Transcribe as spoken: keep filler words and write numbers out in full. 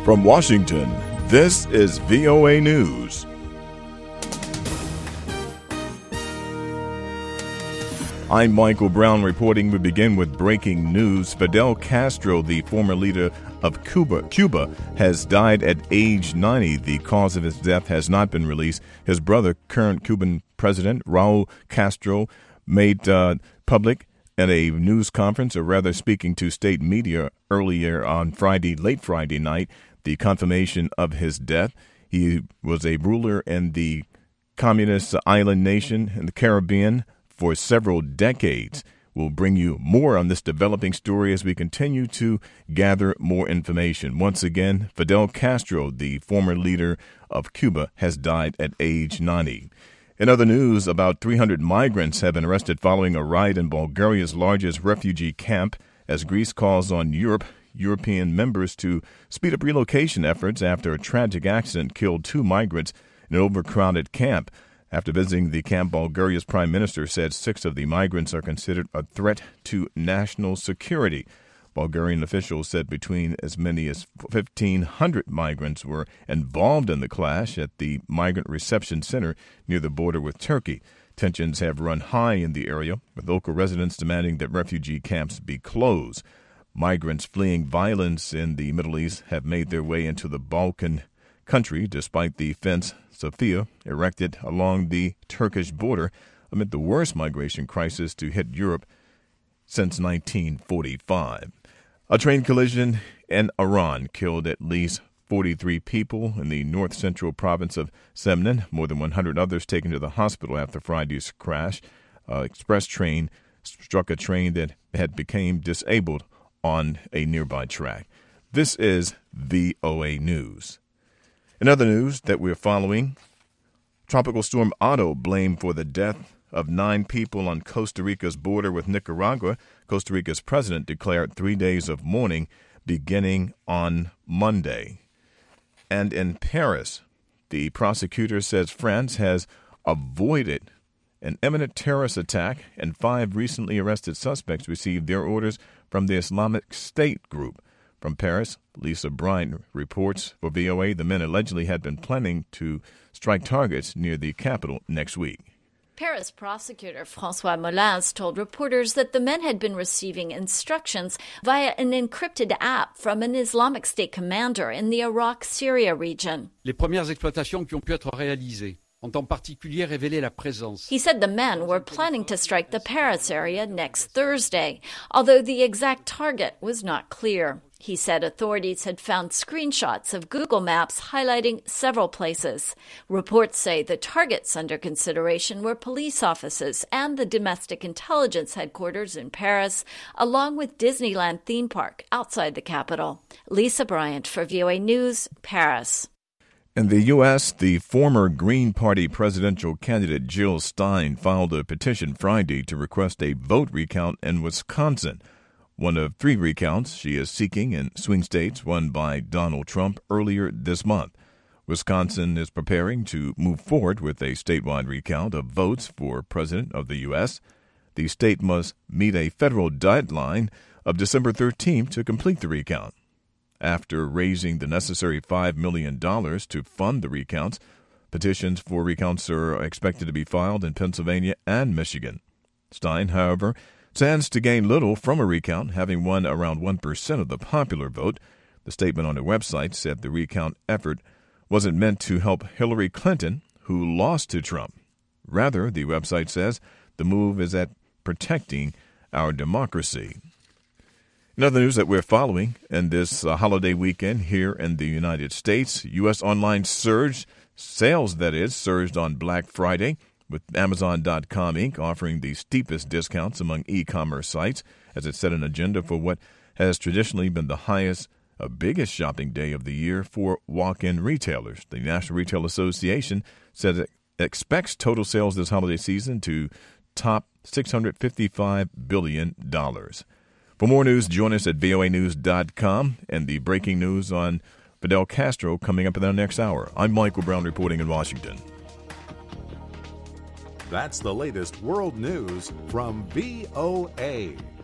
From Washington, this is V O A News. I'm Michael Brown reporting. We begin with breaking news. Fidel Castro, the former leader of Cuba, Cuba, has died at age ninety. The cause of his death has not been released. His brother, current Cuban President Raul Castro, made uh, public at a news conference, or rather speaking to state media earlier on Friday, late Friday night, the confirmation of his death. He was a ruler in the communist island nation in the Caribbean for several decades. We'll bring you more on this developing story as we continue to gather more information. Once again, Fidel Castro, the former leader of Cuba, has died at age ninety. In other news, about three hundred migrants have been arrested following a riot in Bulgaria's largest refugee camp as Greece calls on Europe, European members to speed up relocation efforts after a tragic accident killed two migrants in an overcrowded camp. After visiting the camp, Bulgaria's prime minister said six of the migrants are considered a threat to national security. Bulgarian officials said between as many as fifteen hundred migrants were involved in the clash at the migrant reception center near the border with Turkey. Tensions have run high in the area, with local residents demanding that refugee camps be closed. Migrants fleeing violence in the Middle East have made their way into the Balkan country despite the fence Sofia erected along the Turkish border amid the worst migration crisis to hit Europe since nineteen forty-five. A train collision in Iran killed at least forty-three people in the north-central province of Semnan. More than one hundred others taken to the hospital after Friday's crash. An express train struck a train that had become disabled on a nearby track. This is V O A News. In other news that we're following, Tropical Storm Otto blamed for the death of nine people on Costa Rica's border with Nicaragua. Costa Rica's president declared three days of mourning beginning on Monday. And in Paris, the prosecutor says France has avoided an imminent terrorist attack, and five recently arrested suspects received their orders from the Islamic State group. From Paris, Lisa Bryant reports for V O A the men allegedly had been planning to strike targets near the capital next week. Paris prosecutor François Molins told reporters that the men had been receiving instructions via an encrypted app from an Islamic State commander in the Iraq-Syria region. Les premières exploitations qui ont pu être réalisées ont en particulier révélé la présence. He said the men were planning to strike the Paris area next Thursday, although the exact target was not clear. He said authorities had found screenshots of Google Maps highlighting several places. Reports say the targets under consideration were police offices and the domestic intelligence headquarters in Paris, along with Disneyland theme park outside the capital. Lisa Bryant for V O A News, Paris. In the U S, the former Green Party presidential candidate Jill Stein filed a petition Friday to request a vote recount in Wisconsin, one of three recounts she is seeking in swing states won by Donald Trump earlier this month. Wisconsin is preparing to move forward with a statewide recount of votes for president of the U S. The state must meet a federal deadline of December thirteenth to complete the recount. After raising the necessary five million dollars to fund the recounts, petitions for recounts are expected to be filed in Pennsylvania and Michigan. Stein, however, stands to gain little from a recount, having won around one percent of the popular vote. The statement on their website said the recount effort wasn't meant to help Hillary Clinton, who lost to Trump. Rather, the website says the move is at protecting our democracy. In other news that we're following, in this uh, holiday weekend here in the United States, U S online surge, sales that is, surged on Black Friday, with Amazon dot com Incorporated offering the steepest discounts among e-commerce sites as it set an agenda for what has traditionally been the highest, uh, biggest shopping day of the year for walk-in retailers. The National Retail Association says it expects total sales this holiday season to top six hundred fifty-five billion dollars. For more news, join us at V O A news dot com and the breaking news on Fidel Castro coming up in the next hour. I'm Michael Brown reporting in Washington. That's the latest world news from V O A.